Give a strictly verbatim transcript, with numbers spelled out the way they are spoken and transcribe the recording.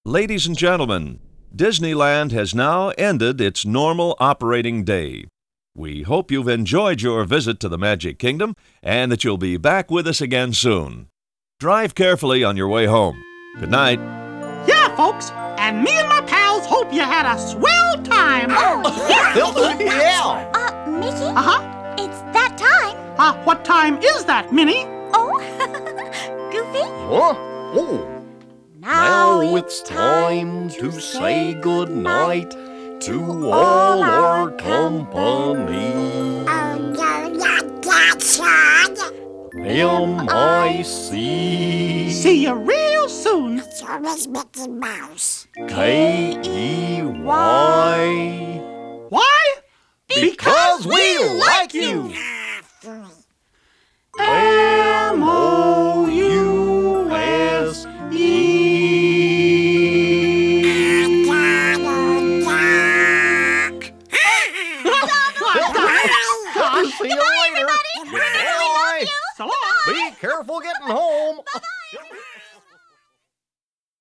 Ladies and gentlemen, Disneyland has now ended its normal operating day. We hope you've enjoyed your visit to the Magic Kingdom and that you'll be back with us again soon. Drive carefully on your way home. Good night. Yeah, folks, and me and my pals hope you had a swell time. Oh, yeah. Yeah. Uh, Mickey? Uh-huh. It's that time. Uh, what time is that, Minnie? Oh, Goofy? Huh? Oh. Now, Now it's time to say good night to all our company. M I C See you real soon. It's always Mickey Mouse. K E Y. Why? Because we like you. M O U S E. See you later. Everybody. Goodbye. So long. Be careful getting home. Bye-bye.